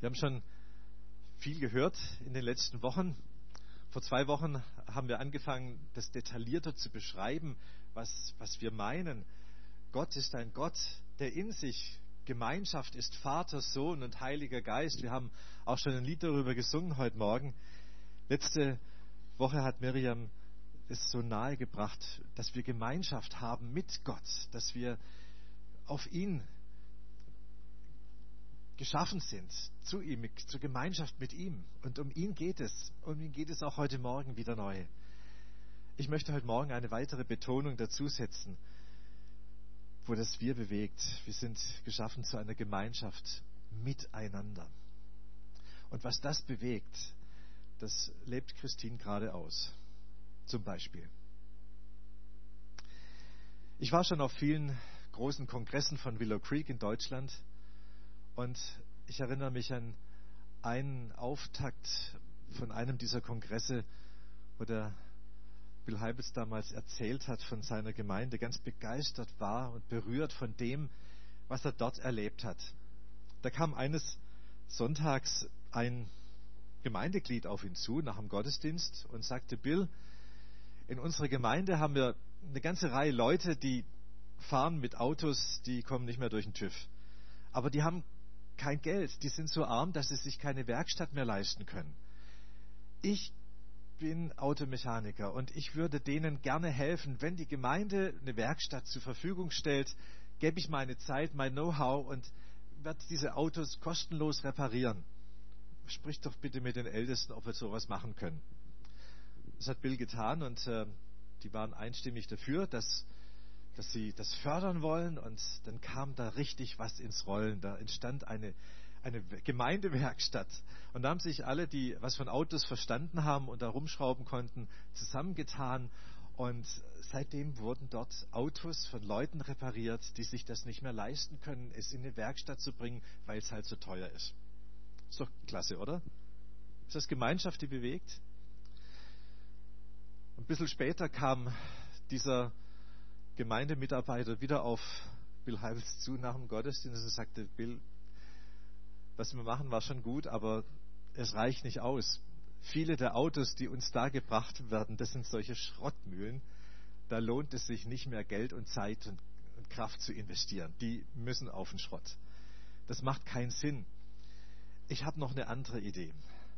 Wir haben schon viel gehört in den letzten Wochen. Vor 2 Wochen haben wir angefangen, das detaillierter zu beschreiben, was wir meinen. Gott ist ein Gott, der in sich Gemeinschaft ist, Vater, Sohn und Heiliger Geist. Wir haben auch schon ein Lied darüber gesungen heute Morgen. Letzte Woche hat Miriam es so nahegebracht, dass wir Gemeinschaft haben mit Gott, dass wir auf ihn geschaffen sind, zu ihm, zur Gemeinschaft mit ihm. Und um ihn geht es. Um ihn geht es auch heute Morgen wieder neu. Ich möchte heute Morgen eine weitere Betonung dazu setzen, wo das Wir bewegt. Wir sind geschaffen zu einer Gemeinschaft miteinander. Und was das bewegt, das lebt Christine gerade aus. Zum Beispiel. Ich war schon auf vielen großen Kongressen von Willow Creek in Deutschland. Und ich erinnere mich an einen Auftakt von einem dieser Kongresse, wo der Bill Heibels damals erzählt hat von seiner Gemeinde, ganz begeistert war und berührt von dem, was er dort erlebt hat. Da kam eines Sonntags ein Gemeindeglied auf ihn zu nach dem Gottesdienst und sagte: Bill, in unserer Gemeinde haben wir eine ganze Reihe Leute, die fahren mit Autos, die kommen nicht mehr durch den TÜV. Aber die haben kein Geld, die sind so arm, dass sie sich keine Werkstatt mehr leisten können. Ich bin Automechaniker und ich würde denen gerne helfen. Wenn die Gemeinde eine Werkstatt zur Verfügung stellt, gebe ich meine Zeit, mein Know-how und werde diese Autos kostenlos reparieren. Sprich doch bitte mit den Ältesten, ob wir sowas machen können. Das hat Bill getan und die waren einstimmig dafür, dass sie das fördern wollen, und dann kam da richtig was ins Rollen. Da entstand eine Gemeindewerkstatt. Und da haben sich alle, die was von Autos verstanden haben und da rumschrauben konnten, zusammengetan. Und seitdem wurden dort Autos von Leuten repariert, die sich das nicht mehr leisten können, es in eine Werkstatt zu bringen, weil es halt so teuer ist. Ist doch klasse, oder? Ist das Gemeinschaft, die bewegt? Ein bisschen später kam dieser Gemeindemitarbeiter wieder auf Bill Heibels zu nach dem Gottesdienst und sagte: Bill, was wir machen, war schon gut, aber es reicht nicht aus. Viele der Autos, die uns da gebracht werden, das sind solche Schrottmühlen. Da lohnt es sich nicht mehr, Geld und Zeit und Kraft zu investieren. Die müssen auf den Schrott. Das macht keinen Sinn. Ich habe noch eine andere Idee.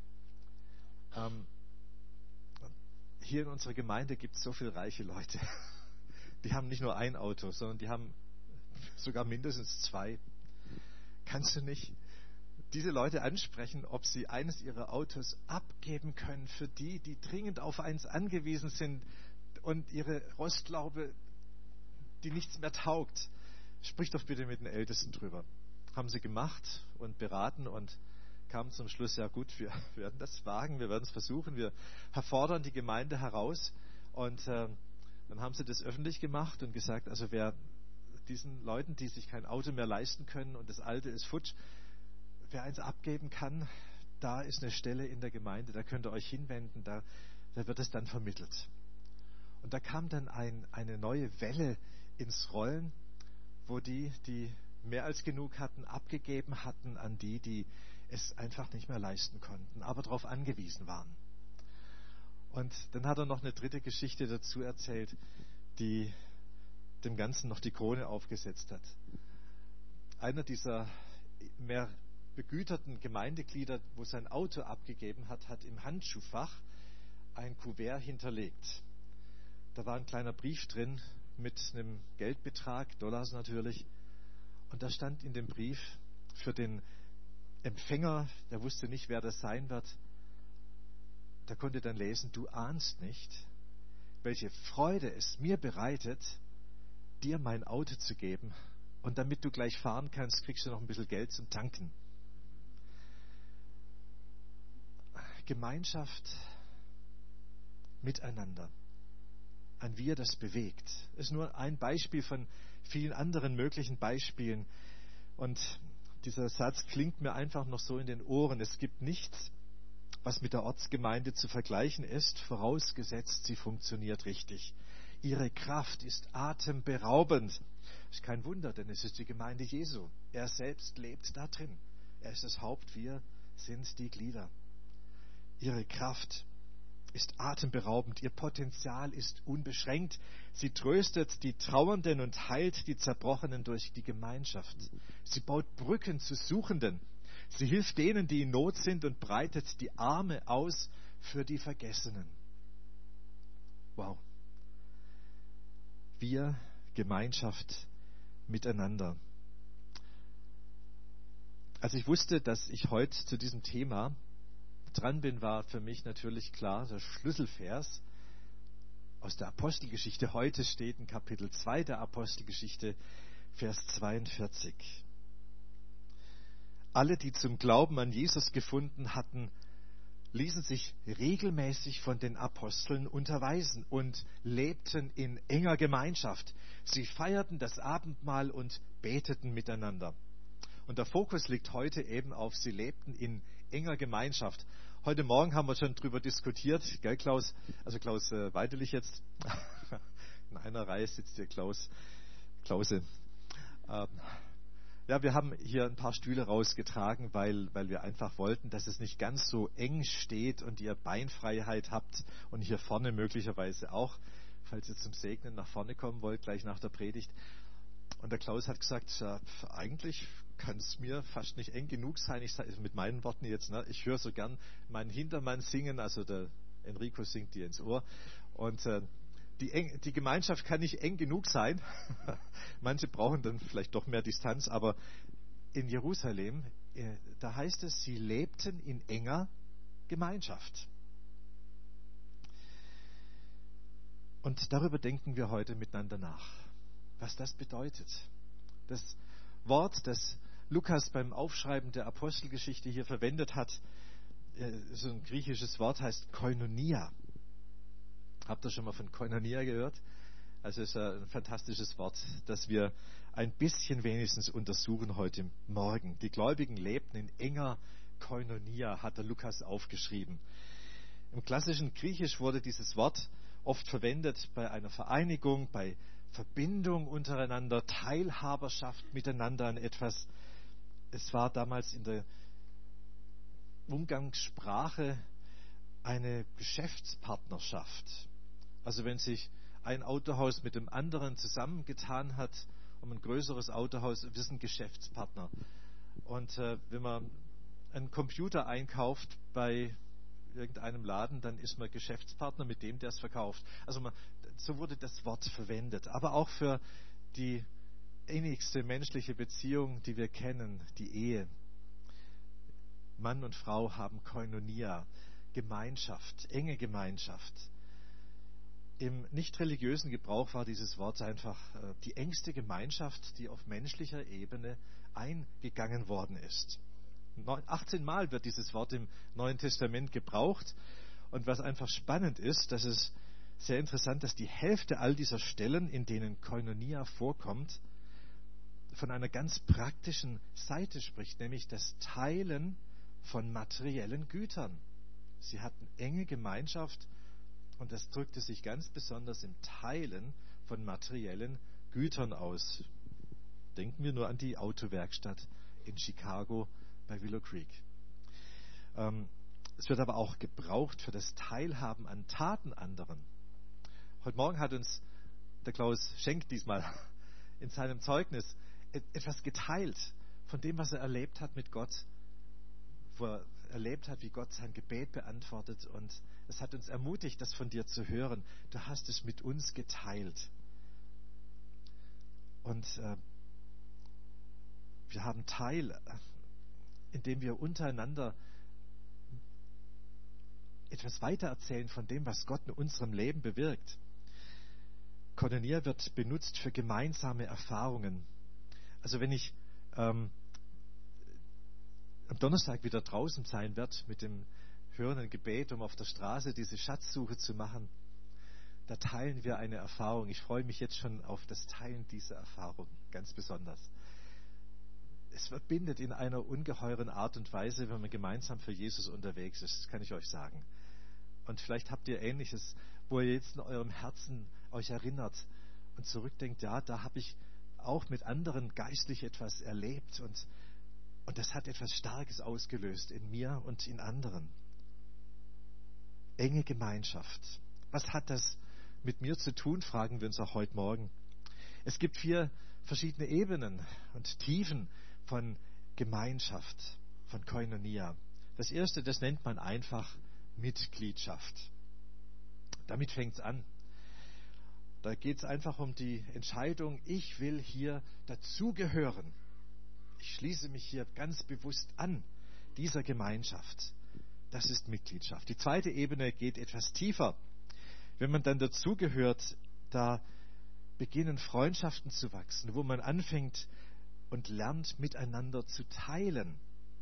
Hier in unserer Gemeinde gibt es so viele reiche Leute. Die haben nicht nur ein Auto, sondern die haben sogar mindestens 2. Kannst du nicht diese Leute ansprechen, ob sie eines ihrer Autos abgeben können für die, die dringend auf eins angewiesen sind und ihre Rostlaube, die nichts mehr taugt? Sprich doch bitte mit den Ältesten drüber. Haben sie gemacht und beraten und kamen zum Schluss: ja gut, wir werden das wagen, wir werden es versuchen, wir fordern die Gemeinde heraus. Und dann haben sie das öffentlich gemacht und gesagt, also wer diesen Leuten, die sich kein Auto mehr leisten können und das alte ist futsch, wer eins abgeben kann, da ist eine Stelle in der Gemeinde, da könnt ihr euch hinwenden, da wird es dann vermittelt. Und da kam dann eine neue Welle ins Rollen, wo die mehr als genug hatten, abgegeben hatten an die es einfach nicht mehr leisten konnten, aber darauf angewiesen waren. Und dann hat er noch eine dritte Geschichte dazu erzählt, die dem Ganzen noch die Krone aufgesetzt hat. Einer dieser mehr begüterten Gemeindeglieder, wo sein Auto abgegeben hat, hat im Handschuhfach ein Kuvert hinterlegt. Da war ein kleiner Brief drin mit einem Geldbetrag, Dollars natürlich. Und da stand in dem Brief für den Empfänger, der wusste nicht, wer das sein wird, da konnte dann lesen: Du ahnst nicht, welche Freude es mir bereitet, dir mein Auto zu geben. Und damit du gleich fahren kannst, kriegst du noch ein bisschen Geld zum Tanken. Gemeinschaft miteinander. Ein Wir, das bewegt. Ist nur ein Beispiel von vielen anderen möglichen Beispielen. Und dieser Satz klingt mir einfach noch so in den Ohren. Es gibt nichts, was mit der Ortsgemeinde zu vergleichen ist, vorausgesetzt, sie funktioniert richtig. Ihre Kraft ist atemberaubend. Ist kein Wunder, denn es ist die Gemeinde Jesu. Er selbst lebt da drin. Er ist das Haupt, wir sind die Glieder. Ihre Kraft ist atemberaubend, ihr Potenzial ist unbeschränkt. Sie tröstet die Trauernden und heilt die Zerbrochenen durch die Gemeinschaft. Sie baut Brücken zu Suchenden. Sie hilft denen, die in Not sind, und breitet die Arme aus für die Vergessenen. Wow. Wir, Gemeinschaft miteinander. Als ich wusste, dass ich heute zu diesem Thema dran bin, war für mich natürlich klar, der Schlüsselvers aus der Apostelgeschichte heute steht in Kapitel 2 der Apostelgeschichte, Vers 42. Alle, die zum Glauben an Jesus gefunden hatten, ließen sich regelmäßig von den Aposteln unterweisen und lebten in enger Gemeinschaft. Sie feierten das Abendmahl und beteten miteinander. Und der Fokus liegt heute eben auf, sie lebten in enger Gemeinschaft. Heute Morgen haben wir schon darüber diskutiert, gell Klaus? Also Klaus Weidelich jetzt. In einer Reihe sitzt hier Klause. Ja, wir haben hier ein paar Stühle rausgetragen, weil wir einfach wollten, dass es nicht ganz so eng steht und ihr Beinfreiheit habt und hier vorne möglicherweise auch, falls ihr zum Segnen nach vorne kommen wollt, gleich nach der Predigt. Und der Klaus hat gesagt, ja, eigentlich kann es mir fast nicht eng genug sein. Ich sage mit meinen Worten jetzt, ne, ich höre so gern meinen Hintermann singen, also der Enrico singt dir ins Ohr. Und die Gemeinschaft kann nicht eng genug sein. Manche brauchen dann vielleicht doch mehr Distanz, aber in Jerusalem, da heißt es, sie lebten in enger Gemeinschaft. Und darüber denken wir heute miteinander nach, was das bedeutet. Das Wort, das Lukas beim Aufschreiben der Apostelgeschichte hier verwendet hat, so ein griechisches Wort, heißt Koinonia. Habt ihr schon mal von Koinonia gehört? Also es ist ein fantastisches Wort, das wir ein bisschen wenigstens untersuchen heute Morgen. Die Gläubigen lebten in enger Koinonia, hat der Lukas aufgeschrieben. Im klassischen Griechisch wurde dieses Wort oft verwendet bei einer Vereinigung, bei Verbindung untereinander, Teilhaberschaft miteinander an etwas. Es war damals in der Umgangssprache eine Geschäftspartnerschaft. Also wenn sich ein Autohaus mit dem anderen zusammengetan hat, um ein größeres Autohaus, wir sind Geschäftspartner. Und wenn man einen Computer einkauft bei irgendeinem Laden, dann ist man Geschäftspartner mit dem, der es verkauft. Also so wurde das Wort verwendet. Aber auch für die innigste menschliche Beziehung, die wir kennen, die Ehe. Mann und Frau haben Koinonia, Gemeinschaft, enge Gemeinschaft. Im nicht religiösen Gebrauch war dieses Wort einfach die engste Gemeinschaft, die auf menschlicher Ebene eingegangen worden ist. 18 Mal wird dieses Wort im Neuen Testament gebraucht. Und was einfach spannend ist, das ist sehr interessant, dass die Hälfte all dieser Stellen, in denen Koinonia vorkommt, von einer ganz praktischen Seite spricht, nämlich das Teilen von materiellen Gütern. Sie hatten enge Gemeinschaft und das drückte sich ganz besonders im Teilen von materiellen Gütern aus. Denken wir nur an die Autowerkstatt in Chicago bei Willow Creek. Es wird aber auch gebraucht für das Teilhaben an Taten anderen. Heute Morgen hat uns der Klaus Schenk diesmal in seinem Zeugnis etwas geteilt von dem, was er erlebt hat mit Gott, wo er erlebt hat, wie Gott sein Gebet beantwortet, und es hat uns ermutigt, das von dir zu hören. Du hast es mit uns geteilt. Und wir haben Teil, indem wir untereinander etwas weitererzählen von dem, was Gott in unserem Leben bewirkt. Koinonia wird benutzt für gemeinsame Erfahrungen. Also wenn ich am Donnerstag wieder draußen sein werde mit dem hörenden Gebet, um auf der Straße diese Schatzsuche zu machen, da teilen wir eine Erfahrung. Ich freue mich jetzt schon auf das Teilen dieser Erfahrung, ganz besonders. Es verbindet in einer ungeheuren Art und Weise, wenn man gemeinsam für Jesus unterwegs ist, das kann ich euch sagen. Und vielleicht habt ihr Ähnliches, wo ihr jetzt in eurem Herzen euch erinnert und zurückdenkt, ja, da habe ich auch mit anderen geistlich etwas erlebt und Und das hat etwas Starkes ausgelöst in mir und in anderen. Enge Gemeinschaft. Was hat das mit mir zu tun, fragen wir uns auch heute Morgen. Es gibt 4 verschiedene Ebenen und Tiefen von Gemeinschaft, von Koinonia. Das erste, das nennt man einfach Mitgliedschaft. Damit fängt es an. Da geht es einfach um die Entscheidung, ich will hier dazugehören. Ich schließe mich hier ganz bewusst an dieser Gemeinschaft. Das ist Mitgliedschaft. Die zweite Ebene geht etwas tiefer. Wenn man dann dazugehört, da beginnen Freundschaften zu wachsen, wo man anfängt und lernt, miteinander zu teilen.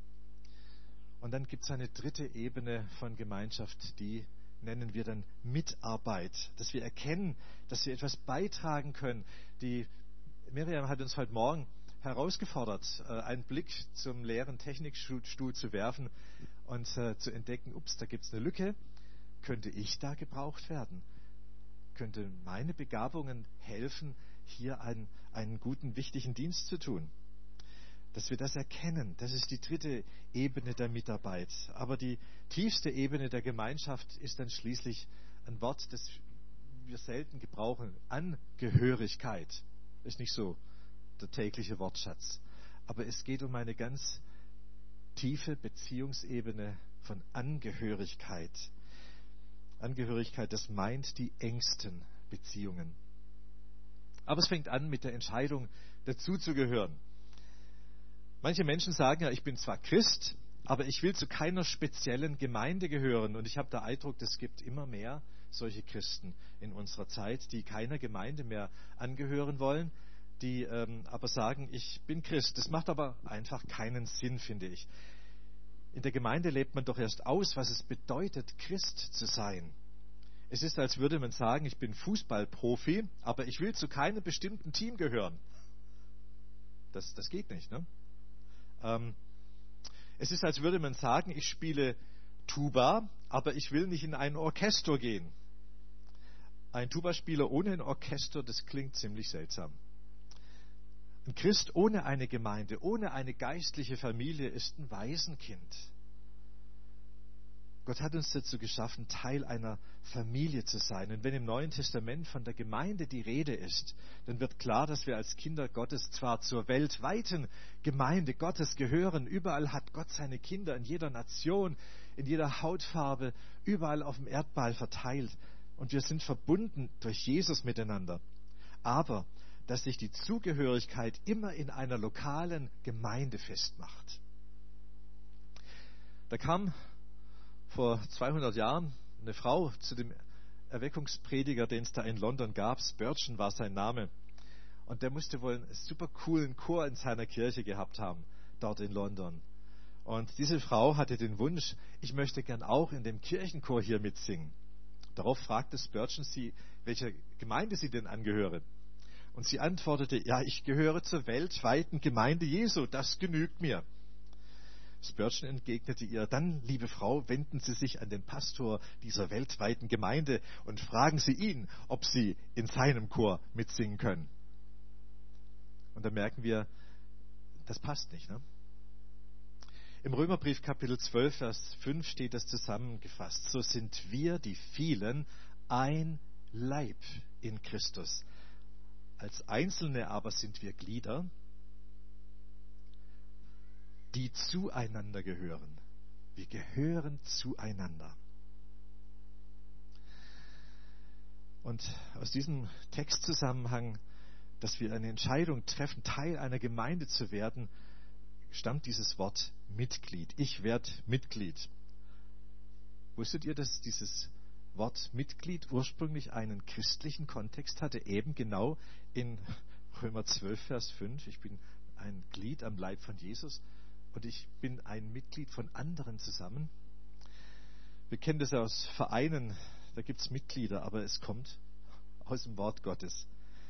Und dann gibt es eine dritte Ebene von Gemeinschaft, die nennen wir dann Mitarbeit, dass wir erkennen, dass wir etwas beitragen können. Die Miriam hat uns heute Morgen herausgefordert, einen Blick zum leeren Technikstuhl zu werfen und zu entdecken, ups, da gibt es eine Lücke. Könnte ich da gebraucht werden? Könnte meine Begabungen helfen, hier einen guten, wichtigen Dienst zu tun? Dass wir das erkennen, das ist die dritte Ebene der Mitarbeit. Aber die tiefste Ebene der Gemeinschaft ist dann schließlich ein Wort, das wir selten gebrauchen. Angehörigkeit. Ist nicht so der tägliche Wortschatz. Aber es geht um eine ganz tiefe Beziehungsebene von Angehörigkeit. Angehörigkeit, das meint die engsten Beziehungen. Aber es fängt an mit der Entscheidung, dazuzugehören. Manche Menschen sagen ja, ich bin zwar Christ, aber ich will zu keiner speziellen Gemeinde gehören. Und ich habe den Eindruck, es gibt immer mehr solche Christen in unserer Zeit, die keiner Gemeinde mehr angehören wollen, die aber sagen, ich bin Christ. Das macht aber einfach keinen Sinn, finde ich. In der Gemeinde lebt man doch erst aus, was es bedeutet, Christ zu sein. Es ist, als würde man sagen, ich bin Fußballprofi, aber ich will zu keinem bestimmten Team gehören. Das geht nicht, ne? Es ist, als würde man sagen, ich spiele Tuba, aber ich will nicht in ein Orchester gehen. Ein Tubaspieler ohne ein Orchester, das klingt ziemlich seltsam. Ein Christ ohne eine Gemeinde, ohne eine geistliche Familie ist ein Waisenkind. Gott hat uns dazu geschaffen, Teil einer Familie zu sein. Und wenn im Neuen Testament von der Gemeinde die Rede ist, dann wird klar, dass wir als Kinder Gottes zwar zur weltweiten Gemeinde Gottes gehören. Überall hat Gott seine Kinder, in jeder Nation, in jeder Hautfarbe, überall auf dem Erdball verteilt. Und wir sind verbunden durch Jesus miteinander. Aber dass sich die Zugehörigkeit immer in einer lokalen Gemeinde festmacht. Da kam vor 200 Jahren eine Frau zu dem Erweckungsprediger, den es da in London gab. Spurgeon war sein Name. Und der musste wohl einen super coolen Chor in seiner Kirche gehabt haben, dort in London. Und diese Frau hatte den Wunsch, ich möchte gern auch in dem Kirchenchor hier mitsingen. Darauf fragte Spurgeon sie, welcher Gemeinde sie denn angehöre. Und sie antwortete, ja, ich gehöre zur weltweiten Gemeinde Jesu, das genügt mir. Spurgeon entgegnete ihr, dann, liebe Frau, wenden Sie sich an den Pastor dieser weltweiten Gemeinde und fragen Sie ihn, ob Sie in seinem Chor mitsingen können. Und da merken wir, das passt nicht, ne? Im Römerbrief Kapitel 12, Vers 5 steht das zusammengefasst. So sind wir, die vielen, ein Leib in Christus. Als Einzelne aber sind wir Glieder, die zueinander gehören. Wir gehören zueinander. Und aus diesem Textzusammenhang, dass wir eine Entscheidung treffen, Teil einer Gemeinde zu werden, stammt dieses Wort Mitglied. Ich werde Mitglied. Wusstet ihr, dass dieses Wort Mitglied ursprünglich einen christlichen Kontext hatte? Eben genau in Römer 12, Vers 5. Ich bin ein Glied am Leib von Jesus. Und ich bin ein Mitglied von anderen zusammen. Wir kennen das aus Vereinen, da gibt es Mitglieder, aber es kommt aus dem Wort Gottes.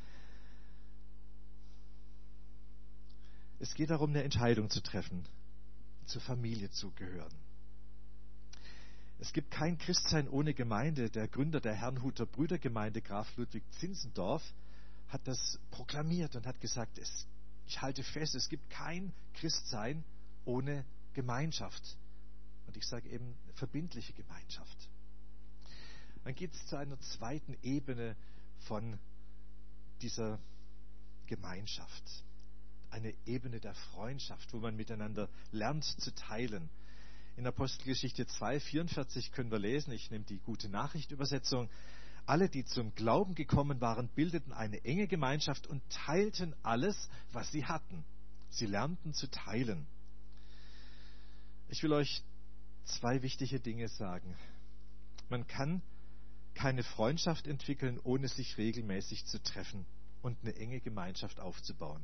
Es geht darum, eine Entscheidung zu treffen, zur Familie zu gehören. Es gibt kein Christsein ohne Gemeinde. Der Gründer der Herrnhuter Brüdergemeinde, Graf Ludwig Zinzendorf, hat das proklamiert und hat gesagt, ich halte fest, es gibt kein Christsein ohne Gemeinschaft. Und ich sage eben verbindliche Gemeinschaft. Dann geht es zu einer zweiten Ebene von dieser Gemeinschaft. Eine Ebene der Freundschaft, wo man miteinander lernt zu teilen. In Apostelgeschichte 2,44 können wir lesen, ich nehme die Gute-Nachricht-Übersetzung: Alle, die zum Glauben gekommen waren, bildeten eine enge Gemeinschaft und teilten alles, was sie hatten. Sie lernten zu teilen. Ich will euch zwei wichtige Dinge sagen. Man kann keine Freundschaft entwickeln, ohne sich regelmäßig zu treffen und eine enge Gemeinschaft aufzubauen.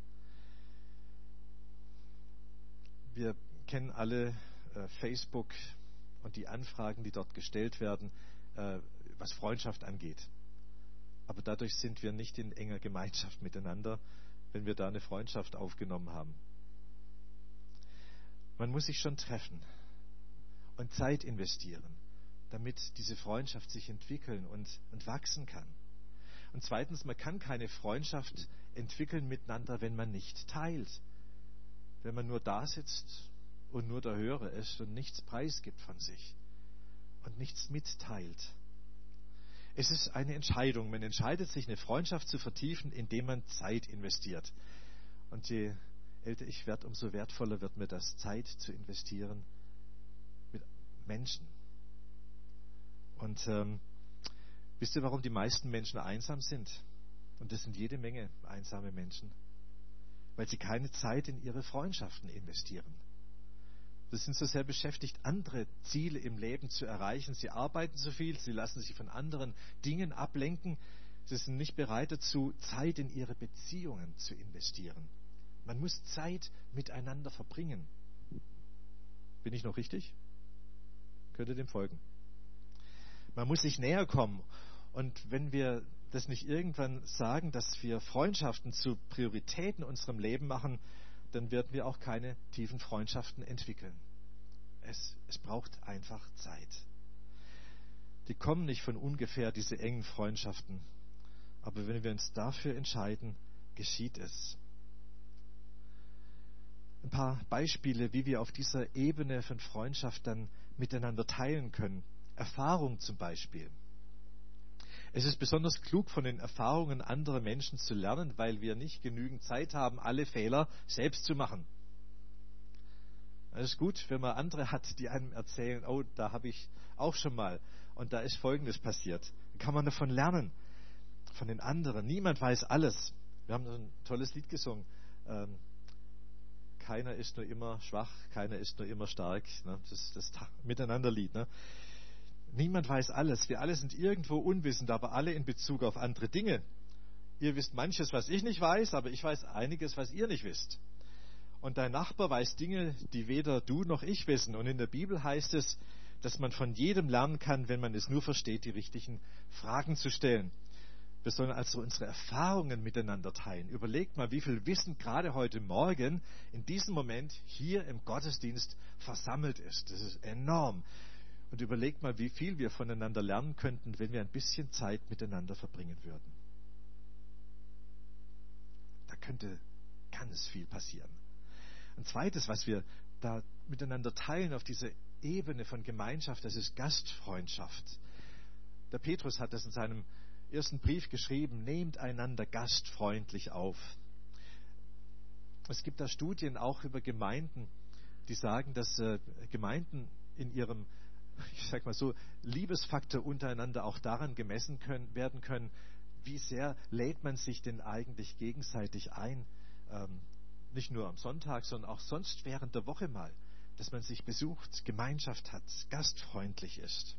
Wir kennen alle Facebook und die Anfragen, die dort gestellt werden, was Freundschaft angeht. Aber dadurch sind wir nicht in enger Gemeinschaft miteinander, wenn wir da eine Freundschaft aufgenommen haben. Man muss sich schon treffen und Zeit investieren, damit diese Freundschaft sich entwickeln und wachsen kann. Und zweitens, man kann keine Freundschaft entwickeln miteinander, wenn man nicht teilt. Wenn man nur da sitzt und nur der Hörer ist und nichts preisgibt von sich und nichts mitteilt. Es ist eine Entscheidung. Man entscheidet sich, eine Freundschaft zu vertiefen, indem man Zeit investiert. Und je älter ich werde, umso wertvoller wird mir das, Zeit zu investieren mit Menschen. Und wisst ihr, warum die meisten Menschen einsam sind? Und das sind jede Menge einsame Menschen. Weil sie keine Zeit in ihre Freundschaften investieren. Sie sind so sehr beschäftigt, andere Ziele im Leben zu erreichen. Sie arbeiten so viel, sie lassen sich von anderen Dingen ablenken. Sie sind nicht bereit dazu, Zeit in ihre Beziehungen zu investieren. Man muss Zeit miteinander verbringen. Bin ich noch richtig? Könnt ihr dem folgen? Man muss sich näher kommen. Und wenn wir das nicht irgendwann sagen, dass wir Freundschaften zu Prioritäten in unserem Leben machen, dann werden wir auch keine tiefen Freundschaften entwickeln. Es braucht einfach Zeit. Die kommen nicht von ungefähr, diese engen Freundschaften. Aber wenn wir uns dafür entscheiden, geschieht es. Ein paar Beispiele, wie wir auf dieser Ebene von Freundschaft dann miteinander teilen können. Erfahrung zum Beispiel. Es ist besonders klug, von den Erfahrungen anderer Menschen zu lernen, weil wir nicht genügend Zeit haben, alle Fehler selbst zu machen. Es ist gut, wenn man andere hat, die einem erzählen, oh, da habe ich auch schon mal und da ist Folgendes passiert. Dann kann man davon lernen, von den anderen. Niemand weiß alles. Wir haben ein tolles Lied gesungen. Keiner ist nur immer schwach, keiner ist nur immer stark. Ne? Das ist das Miteinanderlied. Ne? Niemand weiß alles. Wir alle sind irgendwo unwissend, aber alle in Bezug auf andere Dinge. Ihr wisst manches, was ich nicht weiß, aber ich weiß einiges, was ihr nicht wisst. Und dein Nachbar weiß Dinge, die weder du noch ich wissen. Und in der Bibel heißt es, dass man von jedem lernen kann, wenn man es nur versteht, die richtigen Fragen zu stellen. Wir sollen also unsere Erfahrungen miteinander teilen. Überlegt mal, wie viel Wissen gerade heute Morgen in diesem Moment hier im Gottesdienst versammelt ist. Das ist enorm. Und überlegt mal, wie viel wir voneinander lernen könnten, wenn wir ein bisschen Zeit miteinander verbringen würden. Da könnte ganz viel passieren. Ein zweites, was wir da miteinander teilen auf dieser Ebene von Gemeinschaft, das ist Gastfreundschaft. Der Petrus hat das in seinem ersten Brief geschrieben: Nehmt einander gastfreundlich auf. Es gibt da Studien auch über Gemeinden, die sagen, dass Gemeinden in ihrem, ich sag mal so, Liebesfaktor untereinander auch daran gemessen werden können, wie sehr lädt man sich denn eigentlich gegenseitig ein. Nicht nur am Sonntag, sondern auch sonst während der Woche mal, dass man sich besucht, Gemeinschaft hat, gastfreundlich ist.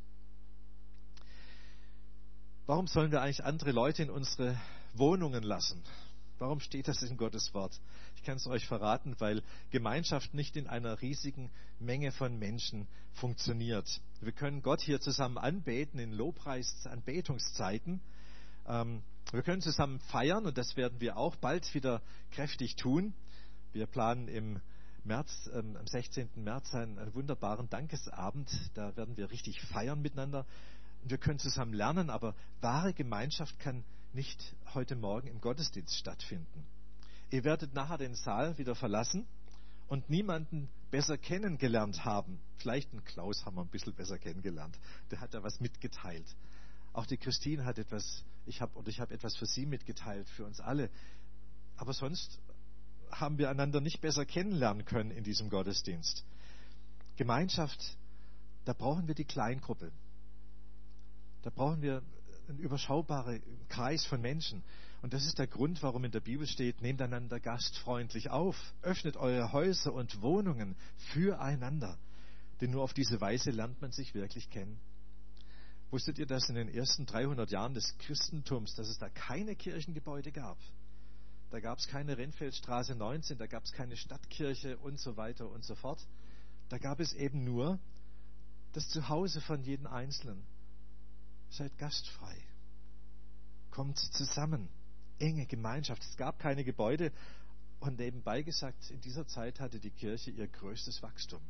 Warum sollen wir eigentlich andere Leute in unsere Wohnungen lassen? Warum steht das in Gottes Wort? Ich kann es euch verraten, weil Gemeinschaft nicht in einer riesigen Menge von Menschen funktioniert. Wir können Gott hier zusammen anbeten in Lobpreis-Anbetungszeiten. Wir können zusammen feiern und das werden wir auch bald wieder kräftig tun. Wir planen im März, am 16. März einen wunderbaren Dankesabend. Da werden wir richtig feiern miteinander. Und wir können zusammen lernen, aber wahre Gemeinschaft kann nicht heute Morgen im Gottesdienst stattfinden. Ihr werdet nachher den Saal wieder verlassen und niemanden besser kennengelernt haben. Vielleicht den Klaus haben wir ein bisschen besser kennengelernt. Der hat da was mitgeteilt. Auch die Christine hat etwas, ich habe etwas für sie mitgeteilt, für uns alle. Aber sonst haben wir einander nicht besser kennenlernen können in diesem Gottesdienst. Gemeinschaft, da brauchen wir die Kleingruppe. Da brauchen wir einen überschaubaren Kreis von Menschen. Und das ist der Grund, warum in der Bibel steht, nehmt einander gastfreundlich auf, öffnet eure Häuser und Wohnungen füreinander. Denn nur auf diese Weise lernt man sich wirklich kennen. Wusstet ihr, dass in den ersten 300 Jahren des Christentums, dass es da keine Kirchengebäude gab? Da gab es keine Rennfeldstraße 19, da gab es keine Stadtkirche und so weiter und so fort. Da gab es eben nur das Zuhause von jedem Einzelnen. Seid gastfrei. Kommt zusammen. Enge Gemeinschaft. Es gab keine Gebäude. Und nebenbei gesagt, in dieser Zeit hatte die Kirche ihr größtes Wachstum.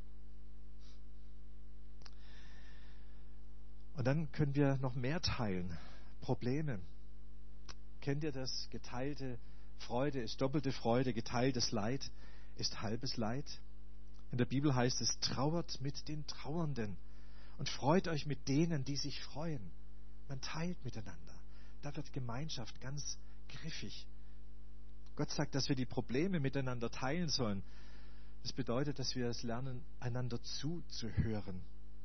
Und dann können wir noch mehr teilen. Probleme. Kennt ihr das? Geteilte Freude ist doppelte Freude. Geteiltes Leid ist halbes Leid. In der Bibel heißt es, trauert mit den Trauernden und freut euch mit denen, die sich freuen. Man teilt miteinander. Da wird Gemeinschaft ganz griffig. Gott sagt, dass wir die Probleme miteinander teilen sollen. Das bedeutet, dass wir es lernen, einander zuzuhören.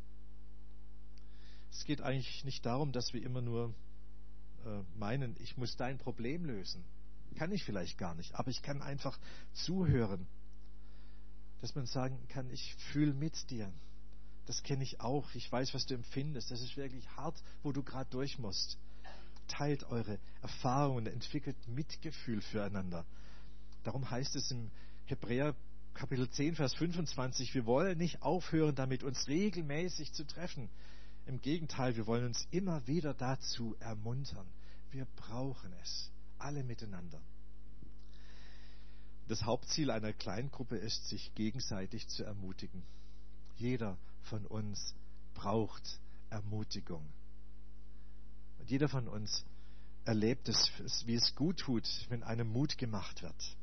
Es geht eigentlich nicht darum, dass wir immer nur meinen, ich muss dein Problem lösen. Kann ich vielleicht gar nicht, aber ich kann einfach zuhören. Dass man sagen kann, ich fühle mit dir. Das kenne ich auch. Ich weiß, was du empfindest. Das ist wirklich hart, wo du gerade durch musst. Teilt eure Erfahrungen, entwickelt Mitgefühl füreinander. Darum heißt es im Hebräer Kapitel 10, Vers 25, wir wollen nicht aufhören, damit uns regelmäßig zu treffen. Im Gegenteil, wir wollen uns immer wieder dazu ermuntern. Wir brauchen es, alle miteinander. Das Hauptziel einer Kleingruppe ist, sich gegenseitig zu ermutigen. Jeder von uns braucht Ermutigung. Und jeder von uns erlebt es, wie es gut tut, wenn einem Mut gemacht wird.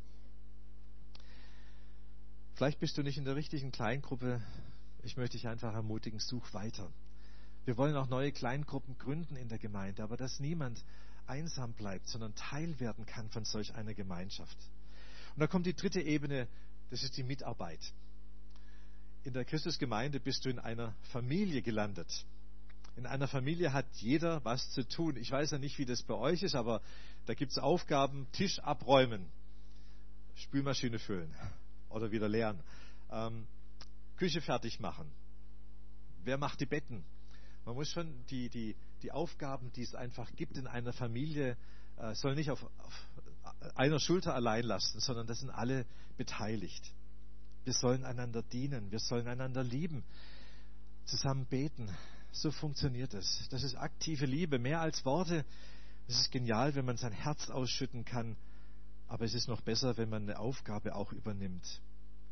Vielleicht bist du nicht in der richtigen Kleingruppe. Ich möchte dich einfach ermutigen, such weiter. Wir wollen auch neue Kleingruppen gründen in der Gemeinde, aber dass niemand einsam bleibt, sondern Teil werden kann von solch einer Gemeinschaft. Und da kommt die dritte Ebene, das ist die Mitarbeit. In der Christusgemeinde bist du in einer Familie gelandet. In einer Familie hat jeder was zu tun. Ich weiß ja nicht, wie das bei euch ist, aber da gibt es Aufgaben, Tisch abräumen, Spülmaschine füllen oder wieder leeren, Küche fertig machen. Wer macht die Betten? Man muss schon die Aufgaben, die es einfach gibt in einer Familie, soll nicht auf einer Schulter allein lassen, sondern das sind alle beteiligt. Wir sollen einander dienen, wir sollen einander lieben, zusammen beten. So funktioniert es. Das ist aktive Liebe, mehr als Worte. Es ist genial, wenn man sein Herz ausschütten kann, aber es ist noch besser, wenn man eine Aufgabe auch übernimmt.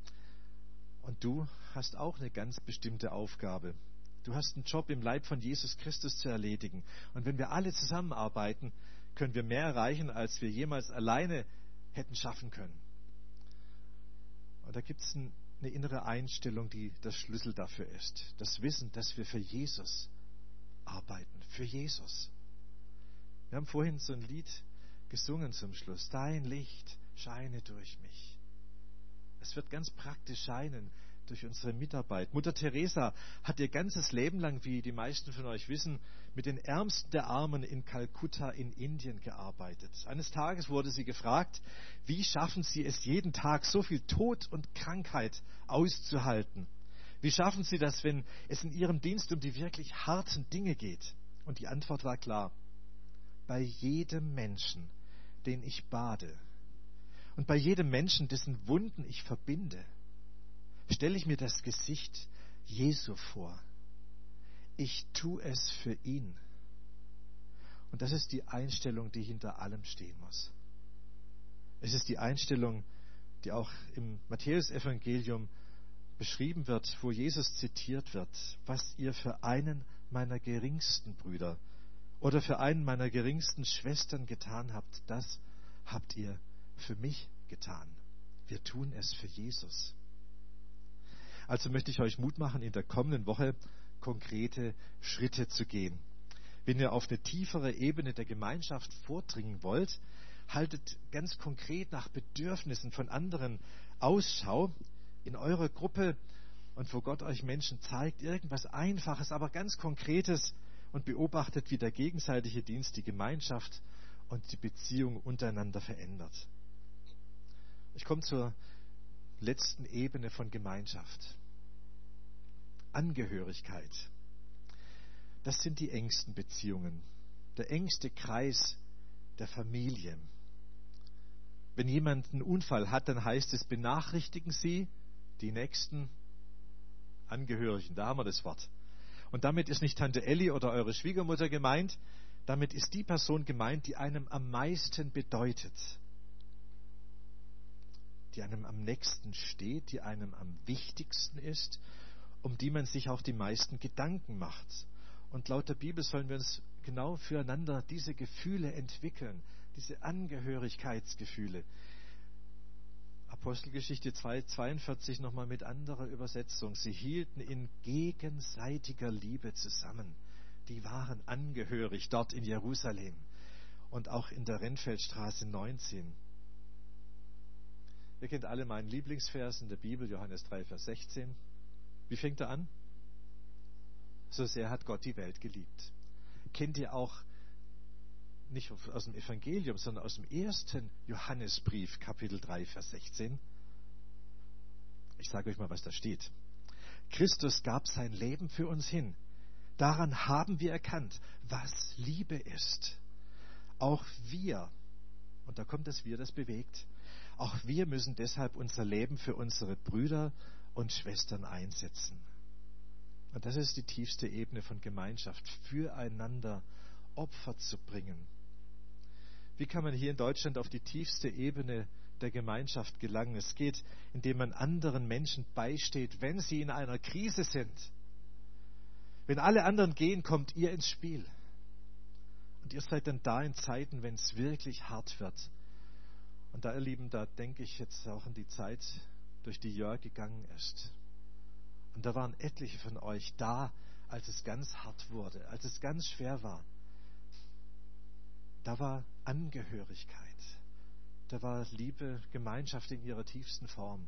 Und du hast auch eine ganz bestimmte Aufgabe. Du hast einen Job im Leib von Jesus Christus zu erledigen. Und wenn wir alle zusammenarbeiten, können wir mehr erreichen, als wir jemals alleine hätten schaffen können. Und da gibt es eine innere Einstellung, die der Schlüssel dafür ist. Das Wissen, dass wir für Jesus arbeiten. Für Jesus. Wir haben vorhin so ein Lied gesungen zum Schluss. Dein Licht scheine durch mich. Es wird ganz praktisch scheinen durch unsere Mitarbeit. Mutter Teresa hat ihr ganzes Leben lang, wie die meisten von euch wissen, mit den Ärmsten der Armen in Kalkutta in Indien gearbeitet. Eines Tages wurde sie gefragt, wie schaffen Sie es jeden Tag, so viel Tod und Krankheit auszuhalten? Wie schaffen Sie das, wenn es in Ihrem Dienst um die wirklich harten Dinge geht? Und die Antwort war klar. Bei jedem Menschen, den ich bade, und bei jedem Menschen, dessen Wunden ich verbinde, stelle ich mir das Gesicht Jesu vor. Ich tue es für ihn. Und das ist die Einstellung, die hinter allem stehen muss. Es ist die Einstellung, die auch im Matthäusevangelium beschrieben wird, wo Jesus zitiert wird. Was ihr für einen meiner geringsten Brüder oder für einen meiner geringsten Schwestern getan habt, das habt ihr für mich getan. Wir tun es für Jesus. Also möchte ich euch Mut machen, in der kommenden Woche konkrete Schritte zu gehen. Wenn ihr auf eine tiefere Ebene der Gemeinschaft vordringen wollt, haltet ganz konkret nach Bedürfnissen von anderen Ausschau in eurer Gruppe und wo Gott euch Menschen zeigt, irgendwas Einfaches, aber ganz Konkretes, und beobachtet, wie der gegenseitige Dienst die Gemeinschaft und die Beziehung untereinander verändert. Ich komme zur letzten Ebene von Gemeinschaft. Angehörigkeit. Das sind die engsten Beziehungen, der engste Kreis der Familie. Wenn jemand einen Unfall hat, dann heißt es, benachrichtigen Sie die nächsten Angehörigen. Da haben wir das Wort. Und damit ist nicht Tante Elli oder eure Schwiegermutter gemeint, damit ist die Person gemeint, die einem am meisten bedeutet, die einem am nächsten steht, die einem am wichtigsten ist, um die man sich auch die meisten Gedanken macht. Und laut der Bibel sollen wir uns genau füreinander diese Gefühle entwickeln, diese Angehörigkeitsgefühle. Apostelgeschichte 2,42 nochmal mit anderer Übersetzung. Sie hielten in gegenseitiger Liebe zusammen. Die waren angehörig dort in Jerusalem und auch in der Rennfeldstraße 19. Ihr kennt alle meinen Lieblingsvers in der Bibel, Johannes 3, Vers 16. Wie fängt er an? So sehr hat Gott die Welt geliebt. Kennt ihr auch nicht aus dem Evangelium, sondern aus dem ersten Johannesbrief, Kapitel 3, Vers 16. Ich sage euch mal, was da steht. Christus gab sein Leben für uns hin. Daran haben wir erkannt, was Liebe ist. Auch wir, und da kommt das Wir, das bewegt, auch wir müssen deshalb unser Leben für unsere Brüder und Schwestern einsetzen. Und das ist die tiefste Ebene von Gemeinschaft, füreinander Opfer zu bringen. Wie kann man hier in Deutschland auf die tiefste Ebene der Gemeinschaft gelangen? Es geht, indem man anderen Menschen beisteht, wenn sie in einer Krise sind. Wenn alle anderen gehen, kommt ihr ins Spiel. Und ihr seid dann da in Zeiten, wenn es wirklich hart wird. Und da, ihr Lieben, da denke ich jetzt auch an die Zeit, durch die Jörg gegangen ist. Und da waren etliche von euch da, als es ganz hart wurde, als es ganz schwer war. Da war Angehörigkeit, da war Liebe, Gemeinschaft in ihrer tiefsten Form.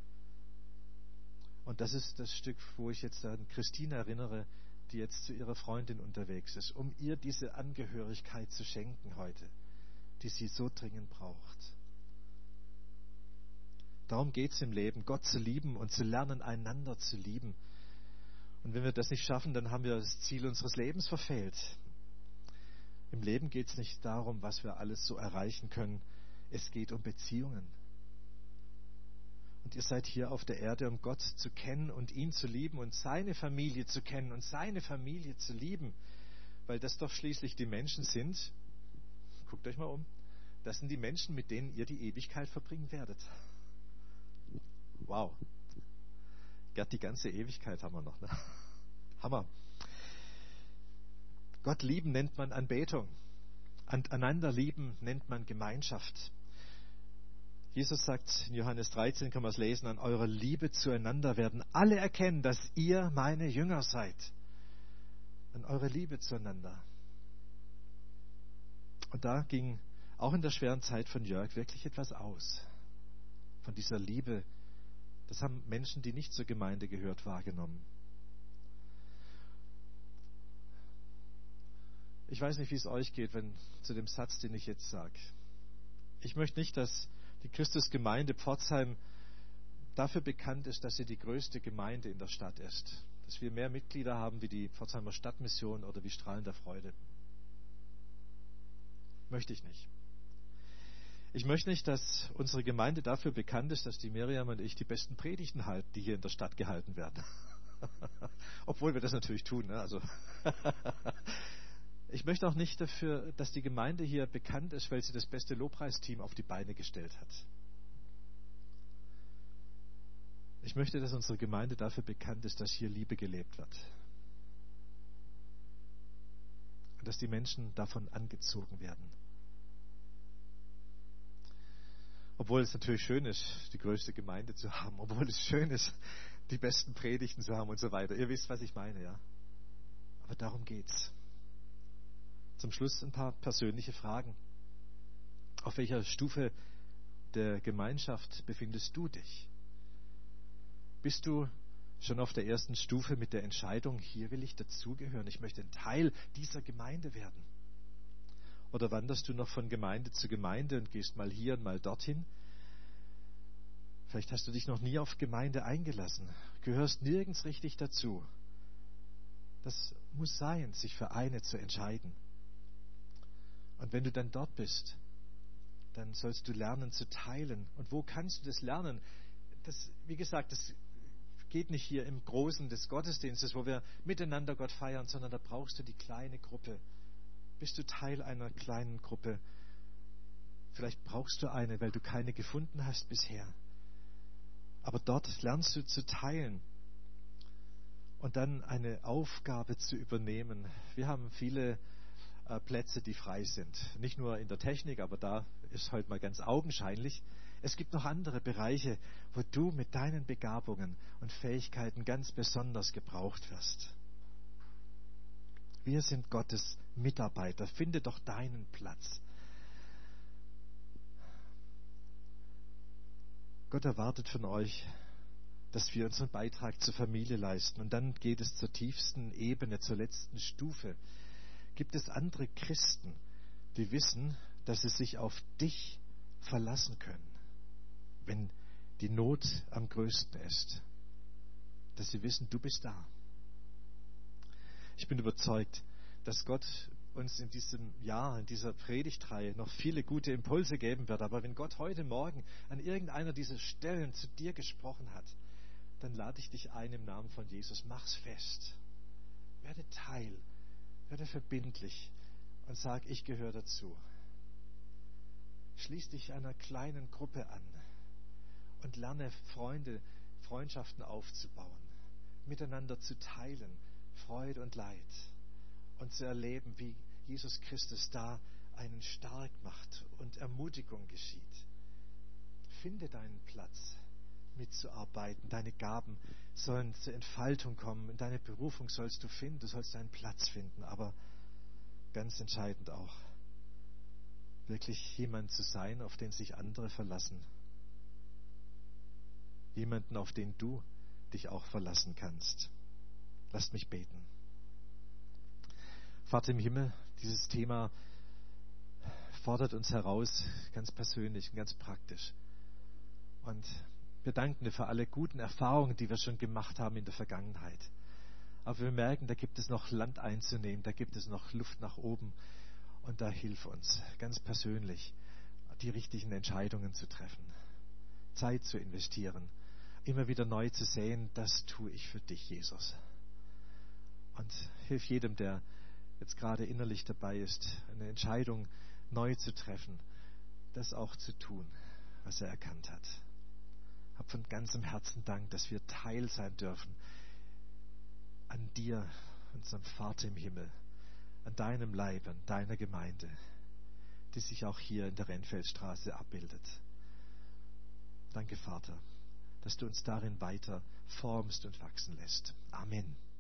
Und das ist das Stück, wo ich jetzt an Christine erinnere, die jetzt zu ihrer Freundin unterwegs ist, um ihr diese Angehörigkeit zu schenken heute, die sie so dringend braucht. Darum geht es im Leben, Gott zu lieben und zu lernen, einander zu lieben. Und wenn wir das nicht schaffen, dann haben wir das Ziel unseres Lebens verfehlt. Im Leben geht es nicht darum, was wir alles so erreichen können. Es geht um Beziehungen. Und ihr seid hier auf der Erde, um Gott zu kennen und ihn zu lieben und seine Familie zu kennen und seine Familie zu lieben. Weil das doch schließlich die Menschen sind, guckt euch mal um, das sind die Menschen, mit denen ihr die Ewigkeit verbringen werdet. Wow. Gerd, die ganze Ewigkeit haben wir noch. Ne? Hammer. Gott lieben nennt man Anbetung. Einander lieben nennt man Gemeinschaft. Jesus sagt in Johannes 13, kann man es lesen, an eurer Liebe zueinander werden alle erkennen, dass ihr meine Jünger seid. An eurer Liebe zueinander. Und da ging auch in der schweren Zeit von Jörg wirklich etwas aus. Von dieser Liebe. Das haben Menschen, die nicht zur Gemeinde gehört, wahrgenommen. Ich weiß nicht, wie es euch geht, wenn zu dem Satz, den ich jetzt sage. Ich möchte nicht, dass die Christusgemeinde Pforzheim dafür bekannt ist, dass sie die größte Gemeinde in der Stadt ist. Dass wir mehr Mitglieder haben wie die Pforzheimer Stadtmission oder wie Strahlen der Freude. Möchte ich nicht. Ich möchte nicht, dass unsere Gemeinde dafür bekannt ist, dass die Miriam und ich die besten Predigten halten, die hier in der Stadt gehalten werden. Obwohl wir das natürlich tun. Ne? Also ich möchte auch nicht dafür, dass die Gemeinde hier bekannt ist, weil sie das beste Lobpreisteam auf die Beine gestellt hat. Ich möchte, dass unsere Gemeinde dafür bekannt ist, dass hier Liebe gelebt wird. Und dass die Menschen davon angezogen werden. Obwohl es natürlich schön ist, die größte Gemeinde zu haben, obwohl es schön ist, die besten Predigten zu haben und so weiter. Ihr wisst, was ich meine, ja. Aber darum geht's. Zum Schluss ein paar persönliche Fragen. Auf welcher Stufe der Gemeinschaft befindest du dich? Bist du schon auf der ersten Stufe mit der Entscheidung, hier will ich dazugehören, ich möchte ein Teil dieser Gemeinde werden? Oder wanderst du noch von Gemeinde zu Gemeinde und gehst mal hier und mal dorthin? Vielleicht hast du dich noch nie auf Gemeinde eingelassen, gehörst nirgends richtig dazu. Das muss sein, sich für eine zu entscheiden. Und wenn du dann dort bist, dann sollst du lernen zu teilen. Und wo kannst du das lernen? Das, wie gesagt, das geht nicht hier im Großen des Gottesdienstes, wo wir miteinander Gott feiern, sondern da brauchst du die kleine Gruppe. Bist du Teil einer kleinen Gruppe? Vielleicht brauchst du eine, weil du keine gefunden hast bisher. Aber dort lernst du zu teilen und dann eine Aufgabe zu übernehmen. Wir haben viele Plätze, die frei sind. Nicht nur in der Technik, aber da ist heute mal ganz augenscheinlich. Es gibt noch andere Bereiche, wo du mit deinen Begabungen und Fähigkeiten ganz besonders gebraucht wirst. Wir sind Gottes Mitarbeiter. Finde doch deinen Platz. Gott erwartet von euch, dass wir unseren Beitrag zur Familie leisten. Und dann geht es zur tiefsten Ebene, zur letzten Stufe. Gibt es andere Christen, die wissen, dass sie sich auf dich verlassen können, wenn die Not am größten ist? Dass sie wissen, du bist da. Ich bin überzeugt, dass Gott uns in diesem Jahr, in dieser Predigtreihe noch viele gute Impulse geben wird. Aber wenn Gott heute Morgen an irgendeiner dieser Stellen zu dir gesprochen hat, dann lade ich dich ein im Namen von Jesus. Mach's fest. Werde Teil. Werde verbindlich und sag, ich gehöre dazu. Schließ dich einer kleinen Gruppe an und lerne Freundschaften aufzubauen, miteinander zu teilen, Freude und Leid und zu erleben, wie Jesus Christus da einen stark macht und Ermutigung geschieht. Finde deinen Platz, mitzuarbeiten. Deine Gaben sollen zur Entfaltung kommen. In deine Berufung sollst du finden. Du sollst deinen Platz finden. Aber ganz entscheidend auch, wirklich jemand zu sein, auf den sich andere verlassen. Jemanden, auf den du dich auch verlassen kannst. Lasst mich beten. Vater im Himmel, dieses Thema fordert uns heraus, ganz persönlich und ganz praktisch. Und wir danken dir für alle guten Erfahrungen, die wir schon gemacht haben in der Vergangenheit. Aber wir merken, da gibt es noch Land einzunehmen, da gibt es noch Luft nach oben. Und da hilf uns, ganz persönlich, die richtigen Entscheidungen zu treffen, Zeit zu investieren, immer wieder neu zu sehen, das tue ich für dich, Jesus. Und hilf jedem, der jetzt gerade innerlich dabei ist, eine Entscheidung neu zu treffen, das auch zu tun, was er erkannt hat. Hab von ganzem Herzen Dank, dass wir Teil sein dürfen an dir, unserem Vater im Himmel, an deinem Leib, an deiner Gemeinde, die sich auch hier in der Rennfeldstraße abbildet. Danke, Vater, dass du uns darin weiter formst und wachsen lässt. Amen.